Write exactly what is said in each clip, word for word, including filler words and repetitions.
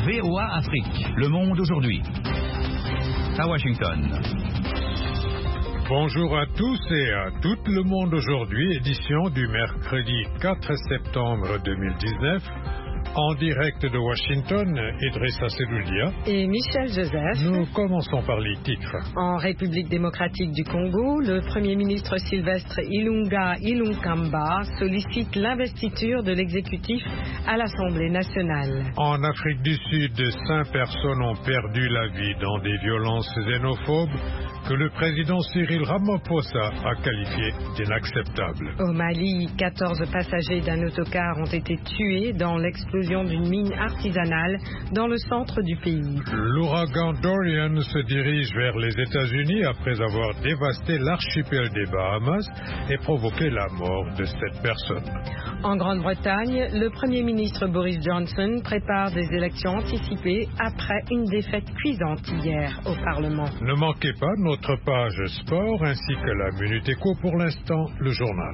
V O A Afrique. Le monde aujourd'hui. À Washington. Bonjour à tous et à tout le monde aujourd'hui, édition du mercredi quatre septembre deux mille dix-neuf. En direct de Washington, Idrissa Seloudia et Michel Joseph. Nous commençons par les titres. En République démocratique du Congo, le Premier ministre Sylvestre Ilunga Ilunkamba sollicite l'investiture de l'exécutif à l'Assemblée nationale. En Afrique du Sud, cinq personnes ont perdu la vie dans des violences xénophobes que le président Cyril Ramaphosa a qualifiées d'inacceptables. Au Mali, quatorze passagers d'un autocar ont été tués dans l'explosion d'une mine artisanale dans le centre du pays. L'ouragan Dorian se dirige vers les États-Unis après avoir dévasté l'archipel des Bahamas et provoqué la mort de sept personnes. En Grande-Bretagne, le Premier ministre Boris Johnson prépare des élections anticipées après une défaite cuisante hier au Parlement. Ne manquez pas notre page sport ainsi que la Minute Éco. Pour l'instant, le journal.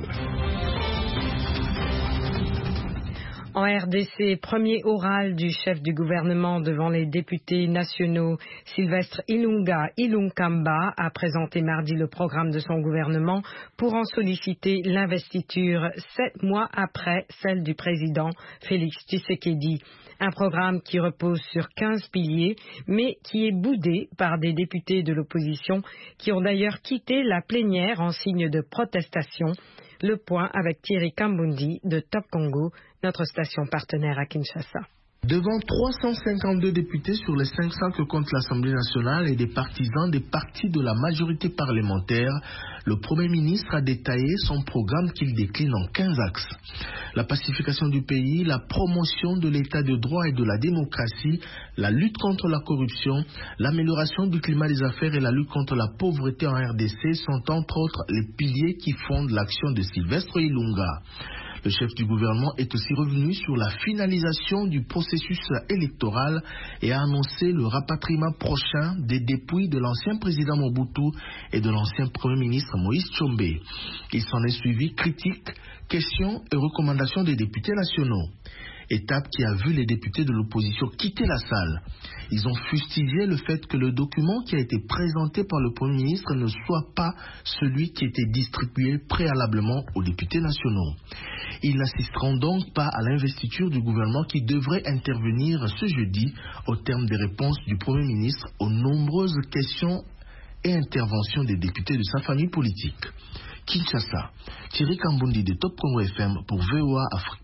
En R D C, premier oral du chef du gouvernement devant les députés nationaux, Sylvestre Ilunga Ilunkamba a présenté mardi le programme de son gouvernement pour en solliciter l'investiture sept mois après celle du président Félix Tshisekedi. Un programme qui repose sur quinze piliers, mais qui est boudé par des députés de l'opposition qui ont d'ailleurs quitté la plénière en signe de protestation. Le point avec Thierry Kambundi de Top Congo, notre station partenaire à Kinshasa. Devant trois cent cinquante-deux députés sur les cinq cents que compte l'Assemblée nationale et des partisans des partis de la majorité parlementaire, le Premier ministre a détaillé son programme qu'il décline en quinze axes. La pacification du pays, la promotion de l'état de droit et de la démocratie, la lutte contre la corruption, l'amélioration du climat des affaires et la lutte contre la pauvreté en R D C sont entre autres les piliers qui fondent l'action de Sylvestre Ilunga. Le chef du gouvernement est aussi revenu sur la finalisation du processus électoral et a annoncé le rapatriement prochain des dépouilles de l'ancien président Mobutu et de l'ancien premier ministre Moïse Tshombe. Il s'en est suivi critiques, questions et recommandations des députés nationaux. Étape qui a vu les députés de l'opposition quitter la salle. Ils ont fustigé le fait que le document qui a été présenté par le Premier ministre ne soit pas celui qui était distribué préalablement aux députés nationaux. Ils n'assisteront donc pas à l'investiture du gouvernement qui devrait intervenir ce jeudi au terme des réponses du Premier ministre aux nombreuses questions et interventions des députés de sa famille politique. Kinshasa, Thierry Kambundi de Top Congo F M pour V O A Afrique.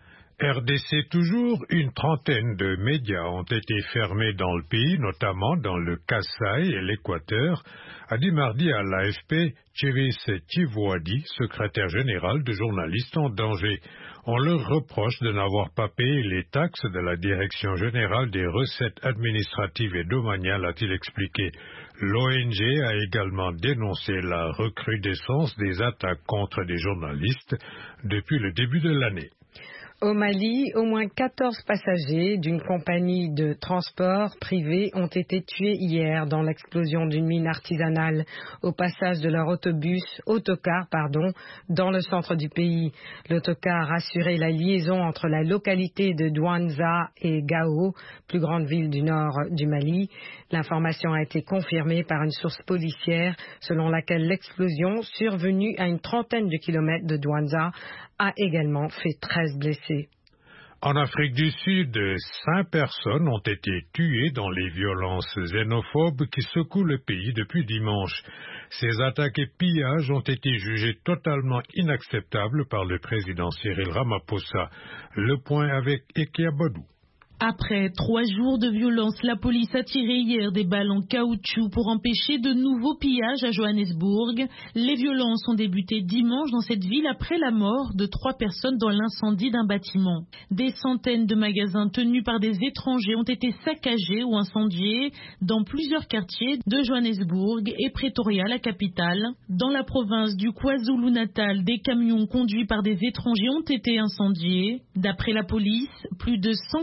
R D C toujours, une trentaine de médias ont été fermés dans le pays, notamment dans le Kasaï et l'Équateur, a dit mardi à l'A F P Chivis Chivouadi, secrétaire général de Journalistes en danger. On leur reproche de n'avoir pas payé les taxes de la Direction générale des recettes administratives et domaniales, a-t-il expliqué. L'O N G a également dénoncé la recrudescence des attaques contre des journalistes depuis le début de l'année. Au Mali, au moins quatorze passagers d'une compagnie de transport privé ont été tués hier dans l'explosion d'une mine artisanale au passage de leur autobus, autocar, pardon, dans le centre du pays. L'autocar assurait la liaison entre la localité de Douanza et Gao, plus grande ville du nord du Mali. L'information a été confirmée par une source policière selon laquelle l'explosion, survenue à une trentaine de kilomètres de Douanza, a également fait treize blessés. En Afrique du Sud, cinq personnes ont été tuées dans les violences xénophobes qui secouent le pays depuis dimanche. Ces attaques et pillages ont été jugés totalement inacceptables par le président Cyril Ramaphosa. Le point avec Ekia Bodou. Après trois jours de violence, la police a tiré hier des balles en caoutchouc pour empêcher de nouveaux pillages à Johannesburg. Les violences ont débuté dimanche dans cette ville après la mort de trois personnes dans l'incendie d'un bâtiment. Des centaines de magasins tenus par des étrangers ont été saccagés ou incendiés dans plusieurs quartiers de Johannesburg et Pretoria, la capitale. Dans la province du KwaZulu-Natal, des camions conduits par des étrangers ont été incendiés. D'après la police, plus de cent quatre-vingt-neuf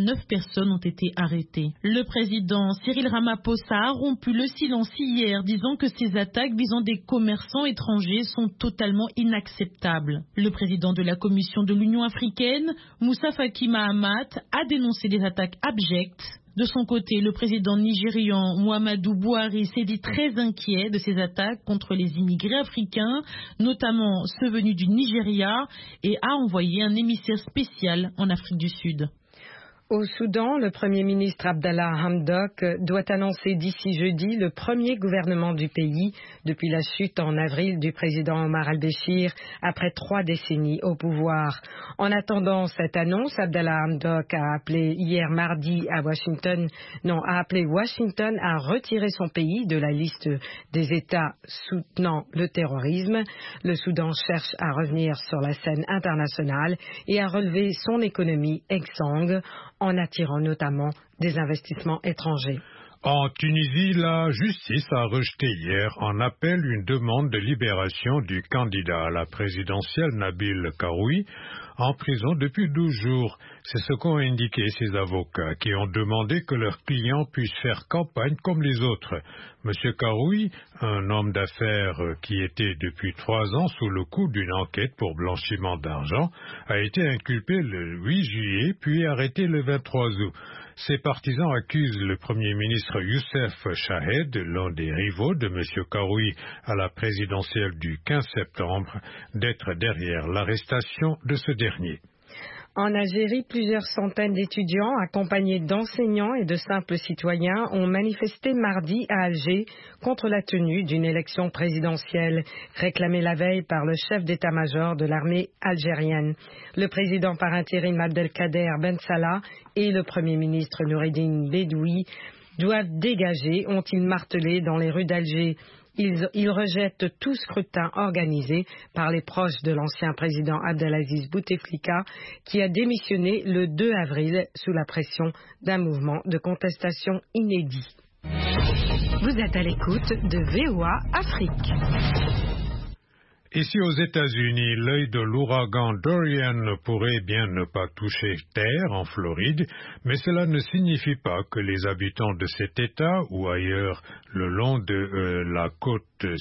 neuf personnes ont été arrêtées. Le président Cyril Ramaphosa a rompu le silence hier, disant que ces attaques visant des commerçants étrangers sont totalement inacceptables. Le président de la Commission de l'Union africaine, Moussa Faki Mahamat, a dénoncé des attaques abjectes. De son côté, le président nigérian Muhammadu Buhari s'est dit très inquiet de ces attaques contre les immigrés africains, notamment ceux venus du Nigeria, et a envoyé un émissaire spécial en Afrique du Sud. Au Soudan, le Premier ministre Abdallah Hamdok doit annoncer d'ici jeudi le premier gouvernement du pays depuis la chute en avril du président Omar al-Béchir après trois décennies au pouvoir. En attendant cette annonce, Abdallah Hamdok a appelé hier mardi à Washington, non, a appelé Washington à retirer son pays de la liste des États soutenant le terrorisme. Le Soudan cherche à revenir sur la scène internationale et à relever son économie exsangue, en attirant notamment des investissements étrangers. En Tunisie, la justice a rejeté hier en appel une demande de libération du candidat à la présidentielle Nabil Karoui, en prison depuis douze jours. C'est ce qu'ont indiqué ses avocats, qui ont demandé que leurs clients puissent faire campagne comme les autres. Monsieur Karoui, un homme d'affaires qui était depuis trois ans sous le coup d'une enquête pour blanchiment d'argent, a été inculpé le huit juillet puis arrêté le vingt-trois août. Ses partisans accusent le Premier ministre Youssef Chahed, l'un des rivaux de M. Karoui à la présidentielle du quinze septembre, d'être derrière l'arrestation de ce dernier. En Algérie, plusieurs centaines d'étudiants accompagnés d'enseignants et de simples citoyens ont manifesté mardi à Alger contre la tenue d'une élection présidentielle réclamée la veille par le chef d'état-major de l'armée algérienne. Le président par intérim Abdelkader Ben Salah et le premier ministre Noureddine Bedoui doivent dégager, ont-ils martelé dans les rues d'Alger. Ils, ils rejettent tout scrutin organisé par les proches de l'ancien président Abdelaziz Bouteflika, qui a démissionné le deux avril sous la pression d'un mouvement de contestation inédit. Vous êtes à l'écoute de V O A Afrique. Ici aux États-Unis, l'œil de l'ouragan Dorian pourrait bien ne pas toucher terre en Floride, mais cela ne signifie pas que les habitants de cet État ou ailleurs le long de euh, la côte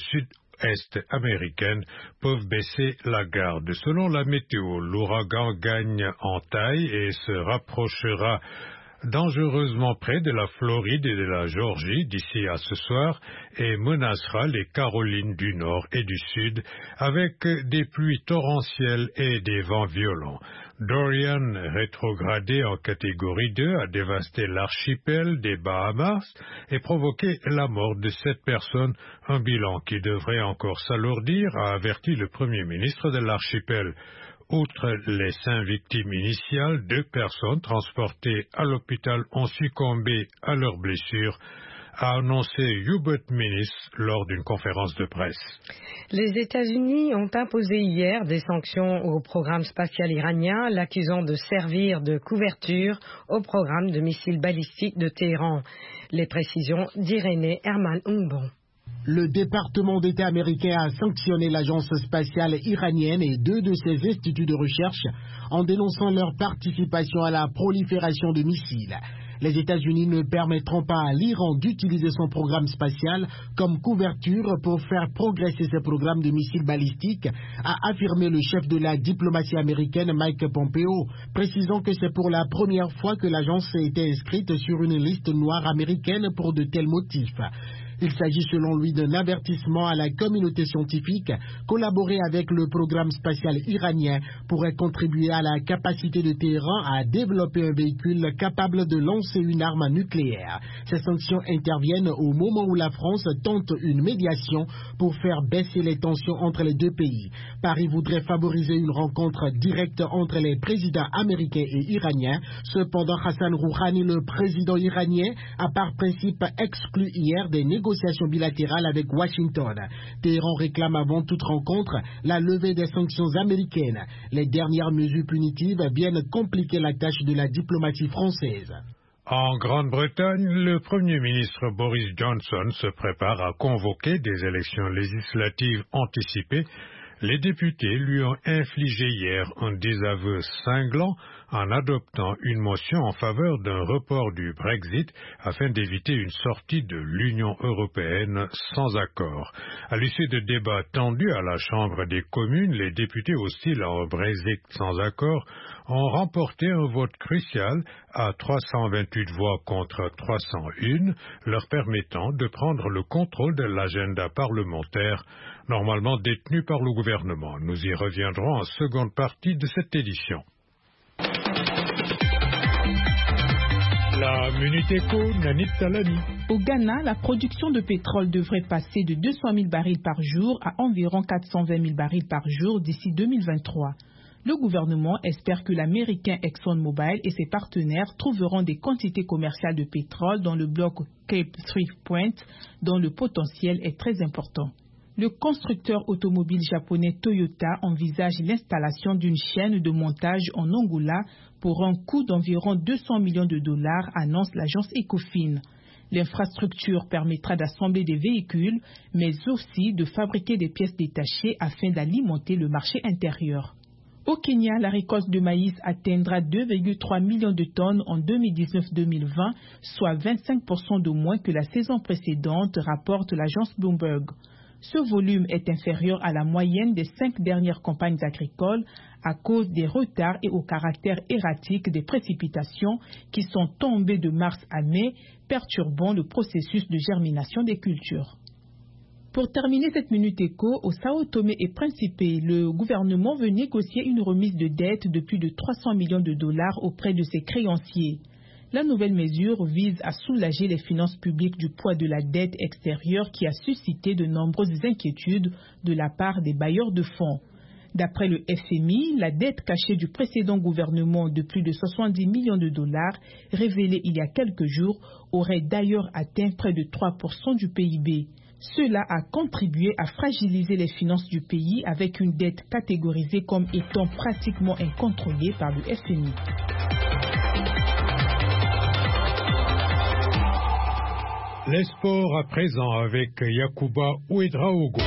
sud-est américaine peuvent baisser la garde. Selon la météo, l'ouragan gagne en taille et se rapprochera dangereusement près de la Floride et de la Géorgie d'ici à ce soir et menacera les Carolines du Nord et du Sud avec des pluies torrentielles et des vents violents. Dorian, rétrogradé en catégorie deux, a dévasté l'archipel des Bahamas et provoqué la mort de sept personnes, un bilan qui devrait encore s'alourdir, a averti le Premier ministre de l'archipel. Outre les cinq victimes initiales, deux personnes transportées à l'hôpital ont succombé à leurs blessures, a annoncé Hubert Minnis lors d'une conférence de presse. Les États-Unis ont imposé hier des sanctions au programme spatial iranien, l'accusant de servir de couverture au programme de missiles balistiques de Téhéran. Les précisions d'Irénée Herman Ungbon. Le département d'État américain a sanctionné l'agence spatiale iranienne et deux de ses instituts de recherche en dénonçant leur participation à la prolifération de missiles. Les États-Unis ne permettront pas à l'Iran d'utiliser son programme spatial comme couverture pour faire progresser ses programmes de missiles balistiques, a affirmé le chef de la diplomatie américaine Mike Pompeo, précisant que c'est pour la première fois que l'agence a été inscrite sur une liste noire américaine pour de tels motifs. Il s'agit selon lui d'un avertissement à la communauté scientifique. Collaborer avec le programme spatial iranien pourrait contribuer à la capacité de Téhéran à développer un véhicule capable de lancer une arme nucléaire. Ces sanctions interviennent au moment où la France tente une médiation pour faire baisser les tensions entre les deux pays. Paris voudrait favoriser une rencontre directe entre les présidents américains et iraniens. Cependant, Hassan Rouhani, le président iranien, a par principe exclu hier des négociations négociations bilatérales avec Washington. Téhéran réclame avant toute rencontre la levée des sanctions américaines. Les dernières mesures punitives viennent compliquer la tâche de la diplomatie française. En Grande-Bretagne, le Premier ministre Boris Johnson se prépare à convoquer des élections législatives anticipées. Les députés lui ont infligé hier un désaveu cinglant en adoptant une motion en faveur d'un report du Brexit afin d'éviter une sortie de l'Union européenne sans accord. À l'issue de débats tendus à la Chambre des communes, les députés hostiles à un Brexit sans accord ont remporté un vote crucial à trois cent vingt-huit voix contre trois cent un, leur permettant de prendre le contrôle de l'agenda parlementaire normalement détenu par le gouvernement. Nous y reviendrons en seconde partie de cette édition. La Minute Éco, Nanit Talani. Au Ghana, la production de pétrole devrait passer de deux cent mille barils par jour à environ quatre cent vingt mille barils par jour d'ici deux mille vingt-trois. Le gouvernement espère que l'américain ExxonMobil et ses partenaires trouveront des quantités commerciales de pétrole dans le bloc Cape Three Point, dont le potentiel est très important. Le constructeur automobile japonais Toyota envisage l'installation d'une chaîne de montage en Angola pour un coût d'environ deux cents millions de dollars, annonce l'agence Ecofin. L'infrastructure permettra d'assembler des véhicules, mais aussi de fabriquer des pièces détachées afin d'alimenter le marché intérieur. Au Kenya, la récolte de maïs atteindra deux virgule trois millions de tonnes en deux mille dix-neuf deux mille vingt, soit vingt-cinq pour cent de moins que la saison précédente, rapporte l'agence Bloomberg. Ce volume est inférieur à la moyenne des cinq dernières campagnes agricoles à cause des retards et au caractère erratique des précipitations qui sont tombées de mars à mai, perturbant le processus de germination des cultures. Pour terminer cette Minute Éco, au Sao Tomé et Principe, le gouvernement veut négocier une remise de dette de plus de trois cents millions de dollars auprès de ses créanciers. La nouvelle mesure vise à soulager les finances publiques du poids de la dette extérieure qui a suscité de nombreuses inquiétudes de la part des bailleurs de fonds. D'après le F M I, la dette cachée du précédent gouvernement de plus de soixante-dix millions de dollars, révélée il y a quelques jours, aurait d'ailleurs atteint près de trois pour cent du P I B. Cela a contribué à fragiliser les finances du pays avec une dette catégorisée comme étant pratiquement incontrôlée par le F M I. Les sports à présent avec Yacouba Ouedraogo.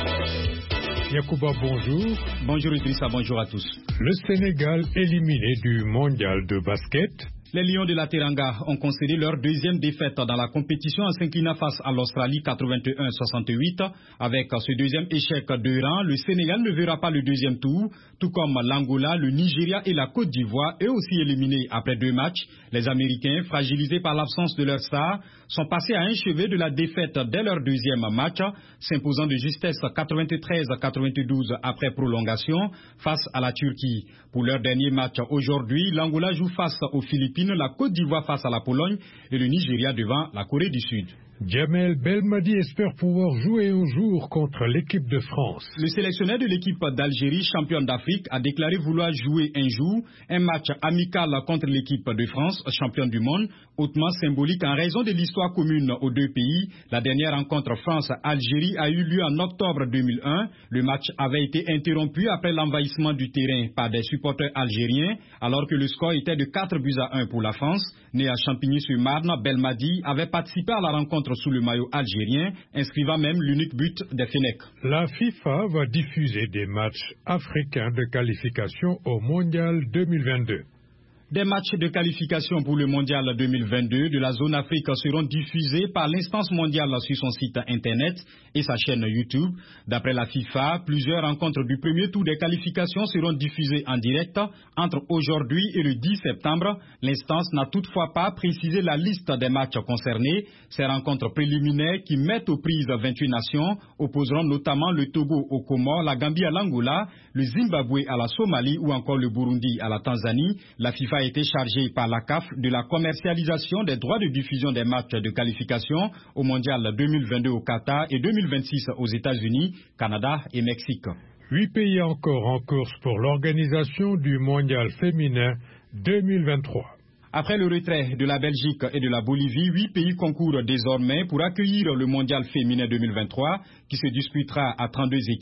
Yacouba, bonjour. Bonjour Idrissa, bonjour à tous. Le Sénégal éliminé du mondial de basket. Les Lions de la Teranga ont concédé leur deuxième défaite dans la compétition en s'inclinant face à l'Australie quatre-vingt-un à soixante-huit. Avec ce deuxième échec de rang, le Sénégal ne verra pas le deuxième tour, tout comme l'Angola, le Nigeria et la Côte d'Ivoire, eux aussi éliminés après deux matchs. Les Américains, fragilisés par l'absence de leur star, sont passés à un chevet de la défaite dès leur deuxième match, s'imposant de justesse quatre-vingt-treize à quatre-vingt-douze après prolongation face à la Turquie. Pour leur dernier match aujourd'hui, l'Angola joue face aux Philippines, la Côte d'Ivoire face à la Pologne et le Nigeria devant la Corée du Sud. Djamel Belmadi espère pouvoir jouer un jour contre l'équipe de France. Le sélectionneur de l'équipe d'Algérie, championne d'Afrique, a déclaré vouloir jouer un jour un match amical contre l'équipe de France, championne du monde, hautement symbolique en raison de l'histoire commune aux deux pays. La dernière rencontre France-Algérie a eu lieu en octobre deux mille un. Le match avait été interrompu après l'envahissement du terrain par des supporters algériens, alors que le score était de quatre buts à un pour la France. Né à Champigny-sur-Marne, Belmadi avait participé à la rencontre sous le maillot algérien, inscrivant même l'unique but des Fennecs. La FIFA va diffuser des matchs africains de qualification au Mondial deux mille vingt-deux. Des matchs de qualification pour le Mondial deux mille vingt-deux de la zone Afrique seront diffusés par l'instance mondiale sur son site internet et sa chaîne YouTube. D'après la FIFA, plusieurs rencontres du premier tour des qualifications seront diffusées en direct entre aujourd'hui et le dix septembre. L'instance n'a toutefois pas précisé la liste des matchs concernés. Ces rencontres préliminaires qui mettent aux prises vingt-huit nations opposeront notamment le Togo au Comores, la Gambie à l'Angola, le Zimbabwe à la Somalie ou encore le Burundi à la Tanzanie. La FIFA a été chargée par la C A F de la commercialisation des droits de diffusion des matchs de qualification au Mondial deux mille vingt-deux au Qatar et deux mille vingt-six aux États-Unis, Canada et Mexique. Huit pays encore en course pour l'organisation du Mondial féminin deux mille vingt-trois. Après le retrait de la Belgique et de la Bolivie, huit pays concourent désormais pour accueillir le Mondial féminin deux mille vingt-trois qui se disputera à trente-deux équipes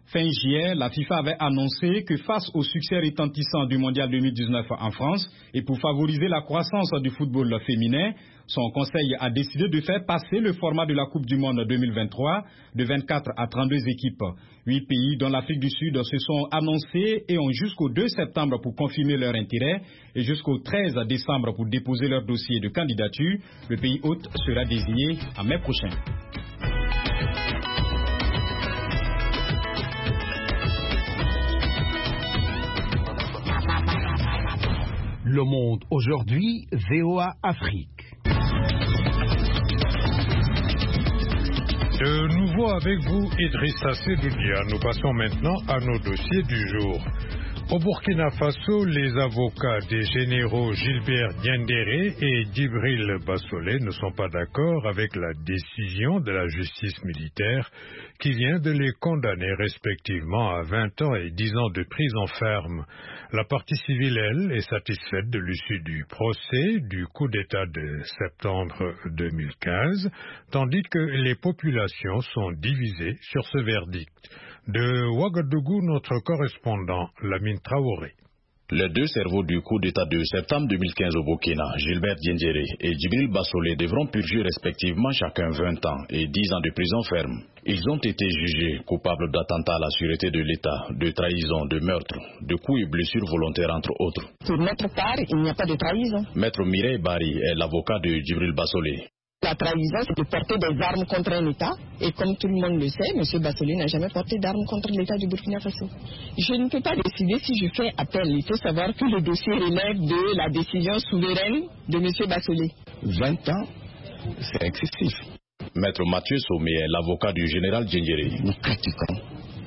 Fin juillet, la FIFA avait annoncé que face au succès retentissant du Mondial deux mille dix-neuf en France et pour favoriser la croissance du football féminin, son conseil a décidé de faire passer le format de la Coupe du Monde deux mille vingt-trois de vingt-quatre à trente-deux équipes. Huit pays, dont l'Afrique du Sud, se sont annoncés et ont jusqu'au deux septembre pour confirmer leur intérêt et jusqu'au treize décembre pour déposer leur dossier de candidature. Le pays hôte sera désigné en mai prochain. Le Monde aujourd'hui, V O A Afrique. De nouveau avec vous, Idrissa Sedoudia. Nous passons maintenant à nos dossiers du jour. Au Burkina Faso, les avocats des généraux Gilbert Diendéré et Djibril Bassolé ne sont pas d'accord avec la décision de la justice militaire qui vient de les condamner respectivement à vingt ans et dix ans de prison ferme. La partie civile, elle, est satisfaite de l'issue du procès du coup d'État de septembre deux mille quinze, tandis que les populations sont divisées sur ce verdict. De Ouagadougou, notre correspondant, Lamine Traoré. Les deux cerveaux du coup d'État de septembre deux mille quinze au Burkina, Gilbert Diendéré et Djibril Bassolé, devront purger respectivement chacun vingt ans et dix ans de prison ferme. Ils ont été jugés coupables d'attentat à la sûreté de l'État, de trahison, de meurtre, de coups et blessures volontaires entre autres. Pour notre part, il n'y a pas de trahison. Maître Mireille Bari est l'avocat de Djibril Bassolé. La trahison, c'est de porter des armes contre un État. Et comme tout le monde le sait, M. Bassolé n'a jamais porté d'armes contre l'État du Burkina Faso. Je ne peux pas décider si je fais appel. Il faut savoir que le dossier relève de la décision souveraine de M. Bassolé. vingt ans, c'est excessif. Maître Mathieu Sommet est l'avocat du général Diendéré. Nous critiquons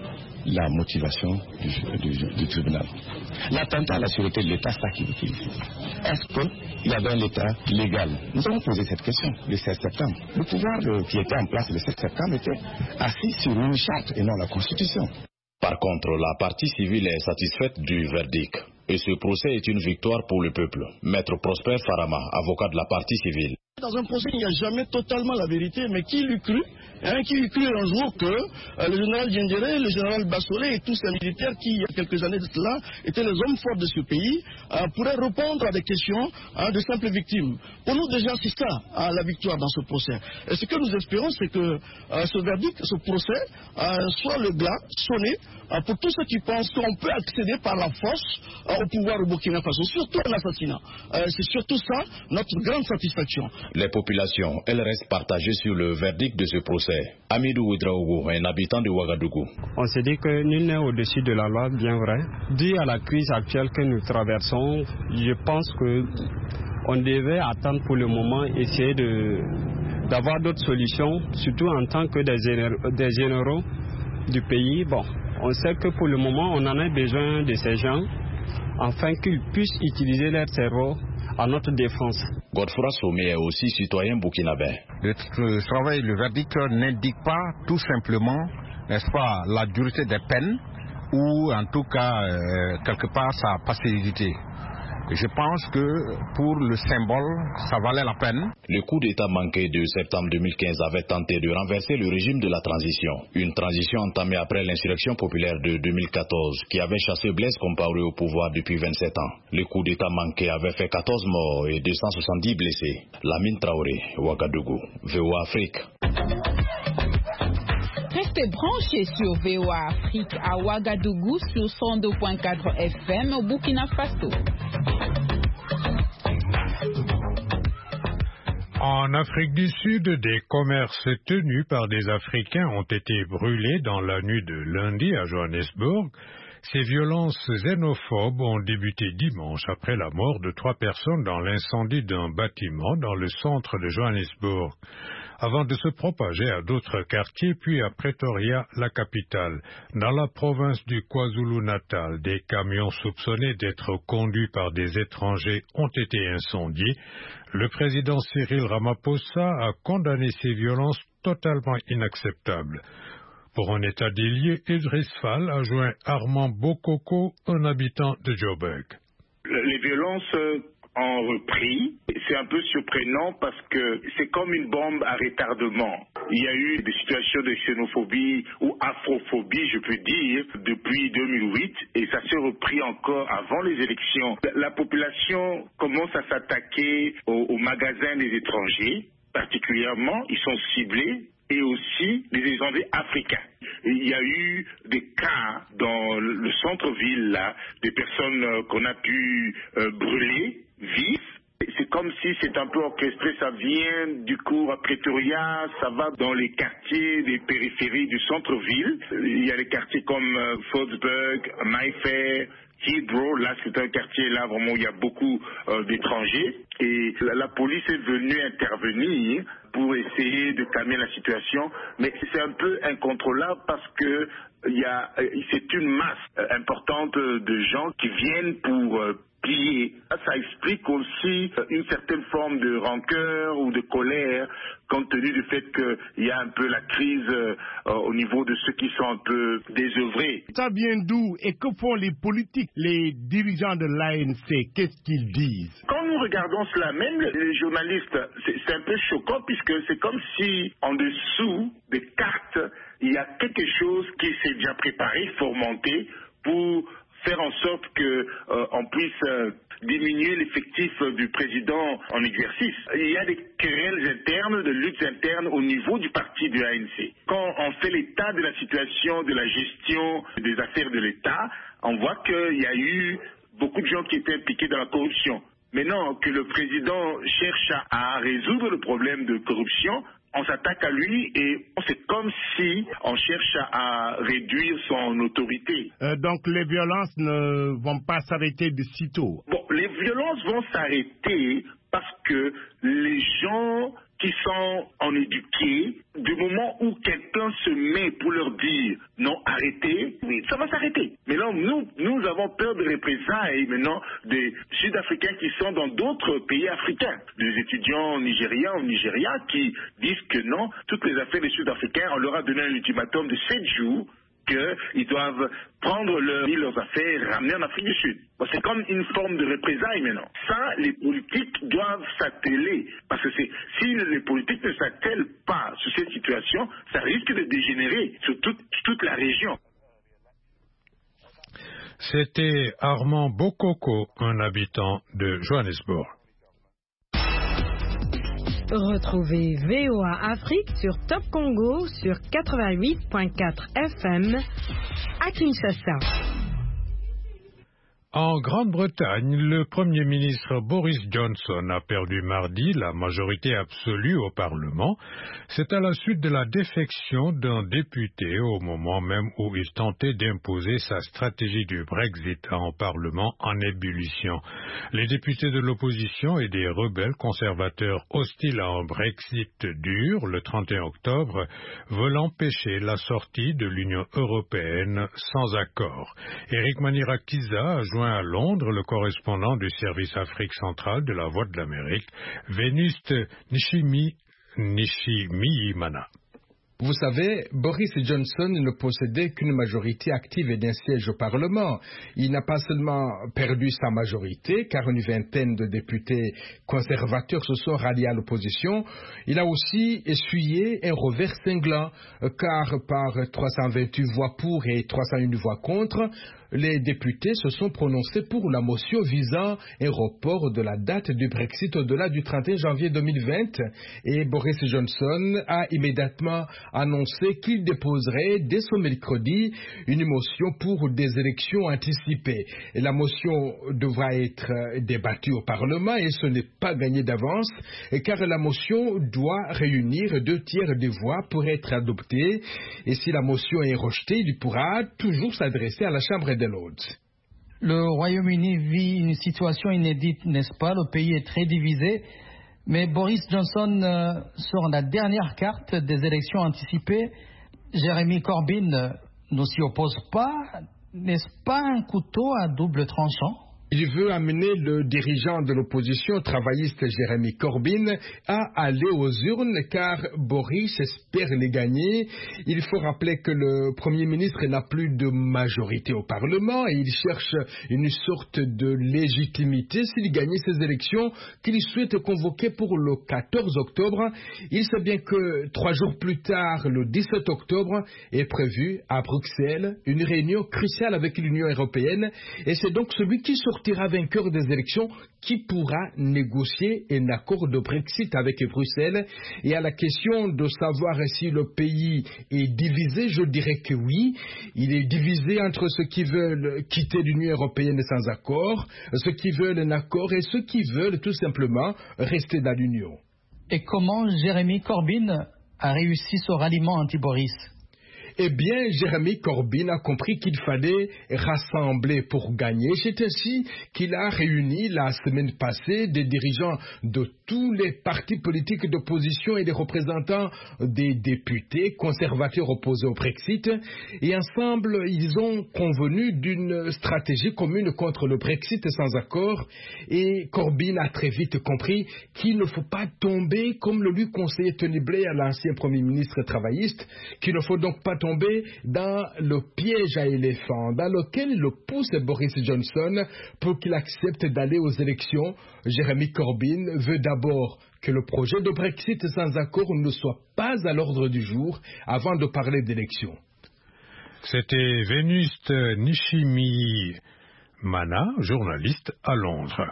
la motivation du, du, du tribunal. L'attentat à la sûreté de l'État, c'est ça qu'il utilise. Est-ce qu'il y avait un État légal? Nous avons posé cette question le sept septembre. Le pouvoir euh, qui était en place le sept septembre était assis sur une charte et non la Constitution. Par contre, la partie civile est satisfaite du verdict. Et ce procès est une victoire pour le peuple. Maître Prosper Farama, avocat de la partie civile. Dans un procès, il n'y a jamais totalement la vérité, mais qui l'eût cru, hein, qui eût cru un jour que euh, le général Diendéré, le général Bassolé et tous ces militaires qui, il y a quelques années de cela, étaient les hommes forts de ce pays, euh, pourraient répondre à des questions hein, de simples victimes. Pour nous, déjà, c'est ça, hein, la victoire dans ce procès. Et ce que nous espérons, c'est que euh, ce verdict, ce procès, euh, soit le glas sonné euh, pour tous ceux qui pensent qu'on peut accéder par la force euh, au pouvoir au Burkina Faso, surtout un assassinat. Euh, c'est surtout ça notre grande satisfaction. Les populations, elles restent partagées sur le verdict de ce procès. Amidou Ouedraogo, un habitant de Ouagadougou. On se dit que nul n'est au-dessus de la loi, bien vrai. Dû à la crise actuelle que nous traversons, je pense qu'on devait attendre pour le moment, essayer de, d'avoir d'autres solutions, surtout en tant que des généraux, des généraux du pays. Bon, on sait que pour le moment, on en a besoin de ces gens, afin qu'ils puissent utiliser leur cerveau à notre défense. Godefroy Sommet est aussi citoyen burkinabé. Le, le travail, le verdict n'indique pas tout simplement, n'est-ce pas, la dureté des peines ou en tout cas euh, quelque part sa passivité. Je pense que pour le symbole, ça valait la peine. Le coup d'État manqué de septembre deux mille quinze avait tenté de renverser le régime de la transition. Une transition entamée après l'insurrection populaire de deux mille quatorze qui avait chassé Blaise Compaoré au pouvoir depuis vingt-sept ans. Le coup d'État manqué avait fait quatorze morts et deux cent soixante-dix blessés. Lamine Traoré, Ouagadougou, V O A Afrique. Restez branchés sur V O A Afrique à Ouagadougou sur cent deux virgule quatre F M au Burkina Faso. En Afrique du Sud, des commerces tenus par des Africains ont été brûlés dans la nuit de lundi à Johannesburg. Ces violences xénophobes ont débuté dimanche après la mort de trois personnes dans l'incendie d'un bâtiment dans le centre de Johannesburg, avant de se propager à d'autres quartiers, puis à Pretoria, la capitale. Dans la province du KwaZulu-Natal, des camions soupçonnés d'être conduits par des étrangers ont été incendiés. Le président Cyril Ramaphosa a condamné ces violences totalement inacceptables. Pour un état des lieux, Idriss Fall a joint Armand Bokoko, un habitant de Joburg. Les violences ont repris. C'est un peu surprenant parce que c'est comme une bombe à retardement. Il y a eu des situations de xénophobie ou afrophobie, je peux dire, depuis deux mille huit, et ça s'est repris encore avant les élections. La population commence à s'attaquer aux, aux magasins des étrangers, particulièrement, ils sont ciblés, et aussi des étrangers africains. Et il y a eu des cas dans le centre-ville, là, des personnes euh, qu'on a pu euh, brûler vives. C'est comme si c'est un peu orchestré, ça vient du cours à Pretoria, ça va dans les quartiers des périphéries du centre-ville. Il y a des quartiers comme euh, Fordsburg, Mayfair, Heathrow, là c'est un quartier là vraiment où il y a beaucoup euh, d'étrangers. Et la, la police est venue intervenir pour essayer de calmer la situation, mais c'est un peu incontrôlable parce que il y a, c'est une masse importante de gens qui viennent pour euh, piller. Ça explique aussi une certaine forme de rancœur ou de colère compte tenu du fait qu'il y a un peu la crise euh, au niveau de ceux qui sont un peu désœuvrés. Ça vient d'où et que font les politiques, les dirigeants de l'A N C? Qu'est-ce qu'ils disent? Quand nous regardons cela, même les journalistes, c'est, c'est un peu choquant puisque c'est comme si en dessous des cartes, il y a quelque chose qui s'est déjà préparé, fomenté pour faire en sorte qu'on euh, puisse euh, diminuer l'effectif euh, du président en exercice. Il y a des querelles internes, de luttes internes au niveau du parti du A N C. Quand on fait l'état de la situation de la gestion des affaires de l'État, on voit qu'il y a eu beaucoup de gens qui étaient impliqués dans la corruption. Maintenant que le président cherche à, à résoudre le problème de corruption, on s'attaque à lui et c'est comme si on cherche à réduire son autorité. Euh, donc les violences ne vont pas s'arrêter de sitôt. Bon, les violences vont s'arrêter parce que les gens qui sont en éduqués, du moment où quelqu'un se met pour leur dire non, arrêtez, oui, ça va s'arrêter. Mais là, nous, nous avons peur de représailles maintenant des Sud-Africains qui sont dans d'autres pays africains. Des étudiants nigériens ou Nigeria qui disent que non, toutes les affaires des Sud-Africains, on leur a donné un ultimatum de sept jours qu'ils doivent prendre leur, leurs affaires et ramener en Afrique du Sud. Bon, c'est comme une forme de représailles maintenant. Ça, les politiques doivent s'atteler. Parce que c'est, si les politiques ne s'attellent pas sur cette situation, ça risque de dégénérer sur toute, toute la région. C'était Armand Bokoko, un habitant de Johannesburg. Retrouvez V O A Afrique sur Top Congo sur quatre-vingt-huit virgule quatre F M à Kinshasa. En Grande-Bretagne, le Premier ministre Boris Johnson a perdu mardi la majorité absolue au Parlement. C'est à la suite de la défection d'un député au moment même où il tentait d'imposer sa stratégie du Brexit à un Parlement en ébullition. Les députés de l'opposition et des rebelles conservateurs hostiles à un Brexit dur le trente et un octobre veulent empêcher la sortie de l'Union européenne sans accord. Eric Manirakiza a joint à Londres le correspondant du service Afrique centrale de la Voix de l'Amérique, Vénuste Nishimi, Nishimiimana. Vous savez, Boris Johnson ne possédait qu'une majorité active et d'un siège au Parlement. Il n'a pas seulement perdu sa majorité, car une vingtaine de députés conservateurs se sont ralliés à l'opposition. Il a aussi essuyé un revers cinglant, car par trois cent vingt-huit voix pour et trois cent une voix contre, les députés se sont prononcés pour la motion visant un report de la date du Brexit au-delà du trente et un janvier deux mille vingt. Et Boris Johnson a immédiatement annoncé qu'il déposerait dès ce mercredi une motion pour des élections anticipées. Et la motion devra être débattue au Parlement et ce n'est pas gagné d'avance, car la motion doit réunir deux tiers des voix pour être adoptée. Et si la motion est rejetée, il pourra toujours s'adresser à la Chambre des Lords. Le Royaume-Uni vit une situation inédite, n'est-ce pas? Le pays est très divisé. Mais Boris Johnson euh, sort la dernière carte des élections anticipées. Jeremy Corbyn euh, ne s'y oppose pas. N'est-ce pas un couteau à double tranchant? Il veut amener le dirigeant de l'opposition travailliste Jeremy Corbyn à aller aux urnes car Boris espère les gagner. Il faut rappeler que le Premier ministre n'a plus de majorité au Parlement et il cherche une sorte de légitimité s'il gagnait ces élections qu'il souhaite convoquer pour le quatorze octobre. Il sait bien que trois jours plus tard, le dix-sept octobre, est prévue à Bruxelles une réunion cruciale avec l'Union européenne et c'est donc celui qui sortira vainqueur des élections qui pourra négocier un accord de Brexit avec Bruxelles. Et à la question de savoir si le pays est divisé, je dirais que oui. Il est divisé entre ceux qui veulent quitter l'Union européenne sans accord, ceux qui veulent un accord et ceux qui veulent tout simplement rester dans l'Union. Et comment Jeremy Corbyn a réussi ce ralliement anti-Boris ? Eh bien, Jeremy Corbyn a compris qu'il fallait rassembler pour gagner. C'est ainsi qu'il a réuni la semaine passée des dirigeants de tous les partis politiques d'opposition et des représentants des députés conservateurs opposés au Brexit. Et ensemble, ils ont convenu d'une stratégie commune contre le Brexit sans accord. Et Corbyn a très vite compris qu'il ne faut pas tomber, comme le lui conseillait Tony Blair, l'ancien Premier ministre travailliste, qu'il ne faut donc pas tomber dans le piège à éléphants dans lequel le pousse Boris Johnson pour qu'il accepte d'aller aux élections. Jeremy Corbyn veut d'abord que le projet de Brexit sans accord ne soit pas à l'ordre du jour avant de parler d'élections. C'était Vénuste Nishimi Mana, journaliste à Londres.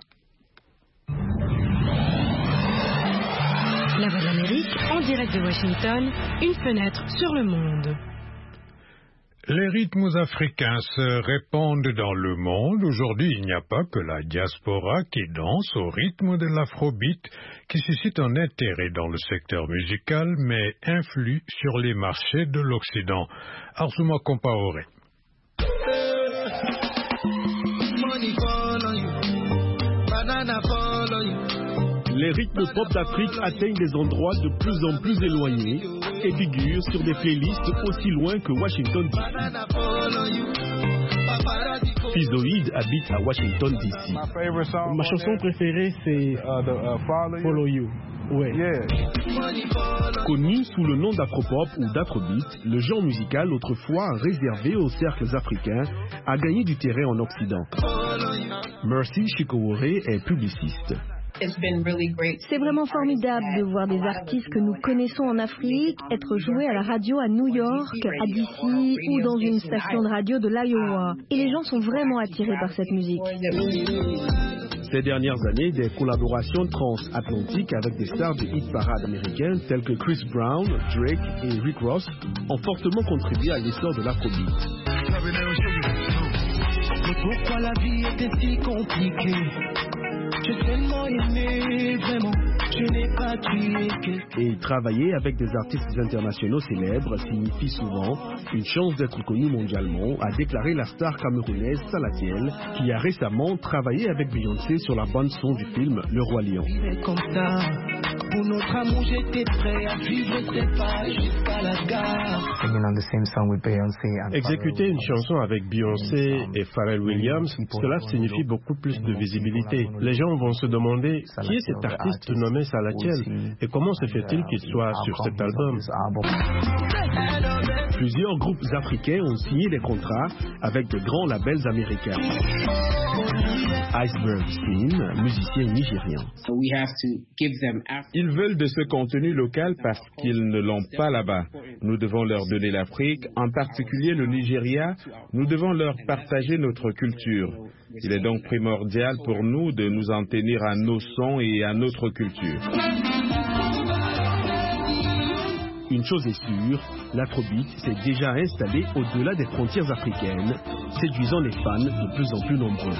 La Voix de l'Amérique, en direct de Washington, une fenêtre sur le monde. Les rythmes africains se répandent dans le monde. Aujourd'hui, il n'y a pas que la diaspora qui danse au rythme de l'afrobeat, qui suscite un intérêt dans le secteur musical, mais influe sur les marchés de l'Occident. Arzuma Compaoré. Les rythmes pop d'Afrique atteignent des endroits de plus en plus éloignés et figurent sur des playlists aussi loin que Washington D C. Fizoïd habite à Washington D C. Ma chanson préférée, c'est Follow You. Ouais. Connu sous le nom d'afropop ou d'afrobeat, le genre musical autrefois réservé aux cercles africains a gagné du terrain en Occident. Mercy Chikowore est publiciste. C'est vraiment formidable de voir des artistes que nous connaissons en Afrique être joués à la radio à New York, à D C ou dans une station de radio de l'Iowa. Et les gens sont vraiment attirés par cette musique. Ces dernières années, des collaborations transatlantiques avec des stars de hit parade américaines telles que Chris Brown, Drake et Rick Ross ont fortement contribué à l'essor de l'afrobeat. Mais pourquoi la vie était si compliquée? J'ai tellement aimé, vraiment, je n'ai pas tué. Et travailler avec des artistes internationaux célèbres signifie souvent une chance d'être connu mondialement, a déclaré la star camerounaise Salatiel, qui a récemment travaillé avec Beyoncé sur la bande-son du film Le Roi Lion. Comme ça, pour notre amour, j'étais prêt à vivre ces pas jusqu'à la gare. Exécuter une chanson avec Beyoncé et Pharrell Williams, cela signifie beaucoup plus de visibilité. Les gens vont se demander qui est cet artiste nommé Salatiel et comment se fait-il qu'il soit sur cet album. Plusieurs groupes africains ont signé des contrats avec de grands labels américains. Iceberg Slim, musicien nigérian. Ils veulent de ce contenu local parce qu'ils ne l'ont pas là-bas. Nous devons leur donner l'Afrique, en particulier le Nigeria. Nous devons leur partager notre culture. Il est donc primordial pour nous de nous en tenir à nos sons et à notre culture. Une chose est sûre, l'afrobeat s'est déjà installé au-delà des frontières africaines, séduisant les fans de plus en plus nombreux.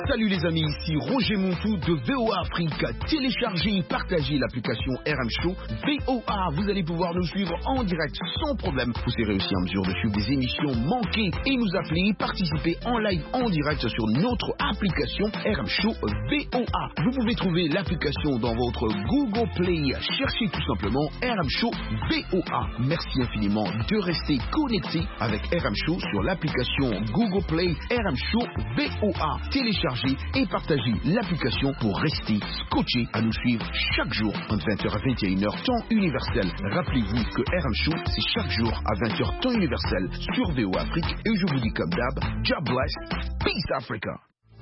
Salut les amis, ici Roger Montou de V O A Afrique. Téléchargez et partagez l'application R M Show V O A. Vous allez pouvoir nous suivre en direct sans problème. Vous serez aussi en mesure de suivre des émissions manquées et nous appeler et participer en live en direct sur notre application R M Show V O A. Vous pouvez trouver l'application dans votre Google Play. Cherchez tout simplement R M Show V O A. Merci infiniment de rester connecté avec R M Show sur l'application Google Play R M Show V O A. Téléchargez et partagez l'application pour rester scotché à nous suivre chaque jour entre vingt heures à vingt et une heures temps universel. Rappelez-vous que R M Show c'est chaque jour à vingt heures temps universel sur V O A Afrique et je vous dis comme d'hab, God bless, peace Africa.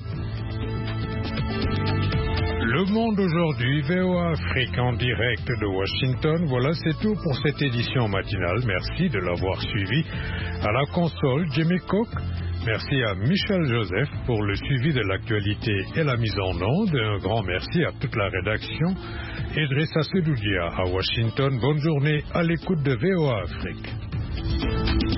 Le Monde aujourd'hui, V O A Afrique en direct de Washington. Voilà, c'est tout pour cette édition matinale. Merci de l'avoir suivi. À la console, Jimmy Cook. Merci à Michel Joseph pour le suivi de l'actualité et la mise en onde. Un grand merci à toute la rédaction. Idrissa Sedoudia à Washington. Bonne journée à l'écoute de V O A Afrique.